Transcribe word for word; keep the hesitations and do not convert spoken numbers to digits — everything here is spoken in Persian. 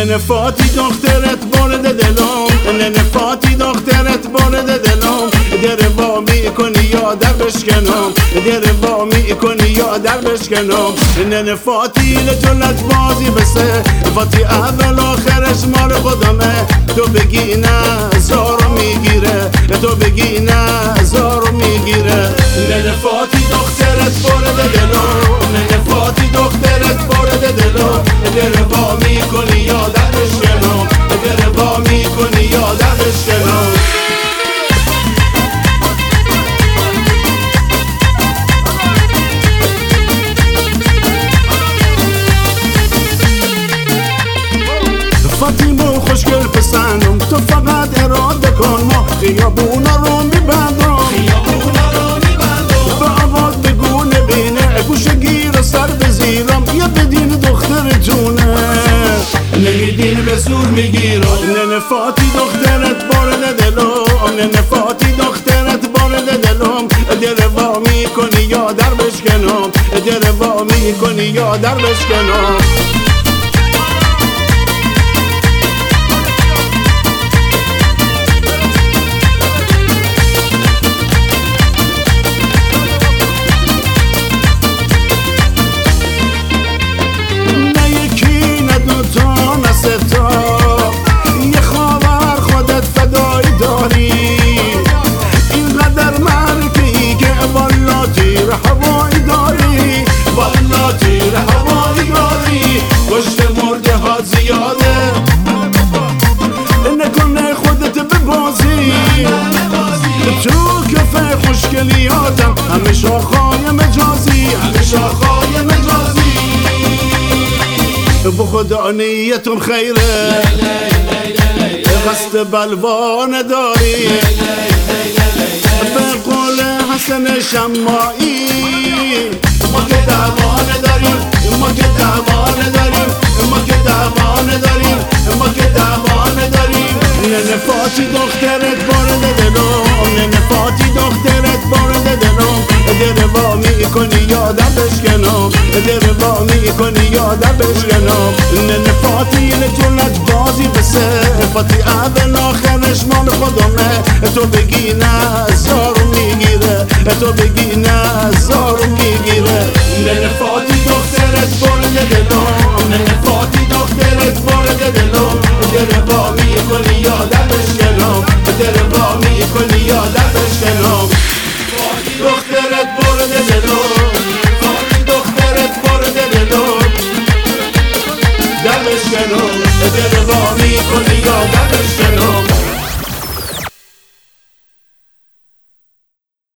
ننه فاتی دخترت وارد دلم، ننه فاتی دخترت وارد دلم، در وا میکنی یا در بشکنم، در وا میکنی یا در بشکنم. ننه فاتی لجلت بازی بسه، فاتی اول آخرش مال خودمه. تو بگی نه زارو میگیره، تو بگی نه زارو میگیره. ننه فاتی دخترت وارد دلم، ننه فاتی دخترت وارد دلم، در وا میکنی یا در بشکنم، در وا میکنی یا در بشکنم. فاطیمو خوشگل پسندم، تو فقط اراده کن، ما خیابونا رو میبندم، خیابونا رو میبندم. به آواز بگو نبینه، گوشه گیر سر بزیرم، یا بدین دخترتونه نمیدین به زور میگیرم. ننه فاتی دخترت وارد دلم، ننه فاتی دخترت وارد دلم، در وا میکنی یا در بشکنم، در وا میکنی یا در بشکنم. یه خواهر خودت فدایی داری، اینقدر مرکی که والا تیر هوایی داری، والا تیر هوایی داری. کشت مرده ها زیاده، نکنه خودت ببازی، تو کفه خوشگلیاتم همه شاخهای مجازی، همه شاخهای مجازی. بو خدا نیتون خیره، قصد بلوا نداری، به قول حسن شماعی ما که دعوا نداریم، ما که دعوا نداریم، ما که دعوا نداریم، ما که دعوا نداریم. ننه فاتی دخترت وارد دلم، ننه فاتی دخترت وارد دلم، در وا میکنی یا در بشکنم، در وا میکنی یا در بشکنم. ننه فاتی لجلت بازی بسه، فاتی اول آخرش مال خودمه. تو بگی نه زارو میگیره، تو بگی نه زارو میگیره. ننه فاتی دخترت وارد دلم، ننه فاتی دخترت وارد دلم، در وا میکنی یا در بشکنم، در وا میکنی یا در بشکنم. فاتی دخترت وارد دلم، فاتی دخترت وارد دلم، در بشکنم، در وا میکنی یا در بشکنم.